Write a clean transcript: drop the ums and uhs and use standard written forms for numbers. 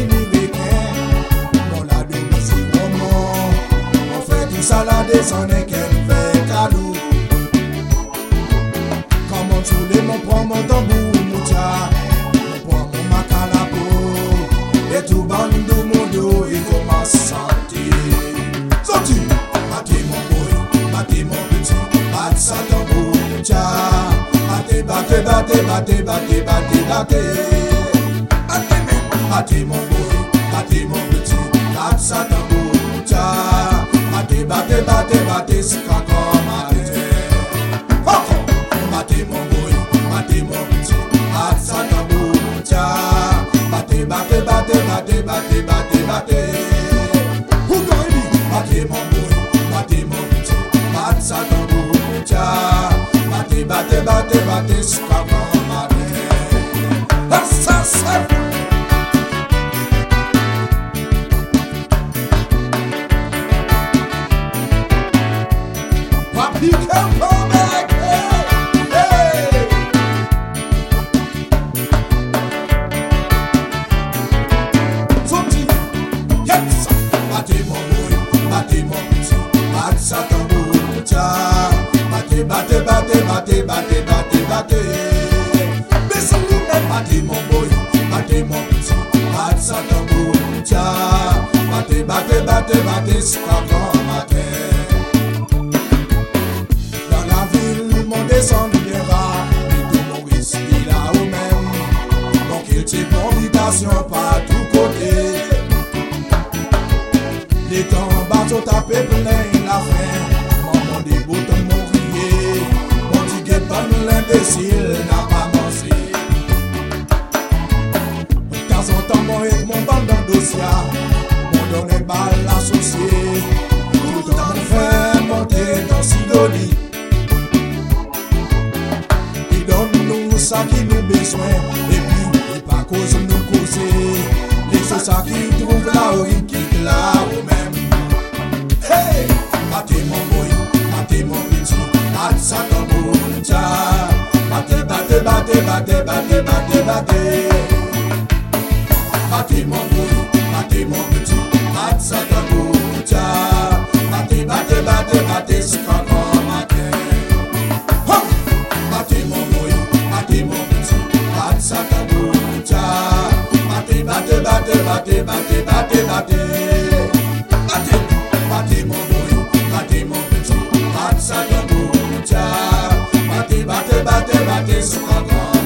dominicain. Mon la demi c'est roman. On fait tout ça la descendre qu'elle fait cadeau. Comment tous les mon prend mon tambour, mon tcha. On prend mon macalapo. Et tout bandou mon dos, il commence à sentir. Sorti, battez mon boy, battez mon petit, batte ça tambour, mon tcha. Battez, battez, battez, battez, battez, battez, battez. Battez mon boy, battez mon petit, batte ça tambour, mon tcha. Battez, battez, battez, battez, c'est encore matin. Battez mon boy, battez mon petit, batte ça tambour, mon tcha. Battez, battez, battez, battez, battez, battez, battez. Battez mon boy, battez mon petit, batte ça tambour, mon tcha. Battez, battez, battez, battez, c'est encore matin. Ça, ça. Papi, come back, hey. Sorti, yes. Battez mon boy, battez mon petit, batte ça tambour, mon tcha. Battez, battez, battez, battez, battez, battez, battez. Battez mon boy, battez mon petit, batte ça tambour, mon tcha. Battez, battez, battez, battez, c'est encore matin. Dans la ville, mon descend bien bas, et tout mon risque, il a au même. Donc il tire convitation par tous côtés. Les temps bateau tapé plein la fin. Maman des boutons m'ont crié. Mon ticket pas l'imbécile n'a pas mangé. De temps en temps, moi et mon bande dans dossier. Mon donné balle associé. Tout en fait monter dans Sidonie. Il donne nous ça qui nous besoin. Et puis, il pas cause nous causer. Les ça qui trouve là où il quitte là où même. Hey! Battez mon boy, battez mon petit, batte ça tambour, tcha. Battez, battez, battez, battez, battez, battez, battez. Battez mon boy, battez mon petit, batte ça tambour, tcha. Battez, battez, battez, battez, c'est encore matin. Battez mon boy, battez mon petit, batte ça tambour, tcha. Battez, battez, battez, battez, battez, battez, battez. Battez mon boy, battez mon petit, batte ça tambour, tcha. Battez, battez, battez, battez, c'est encore.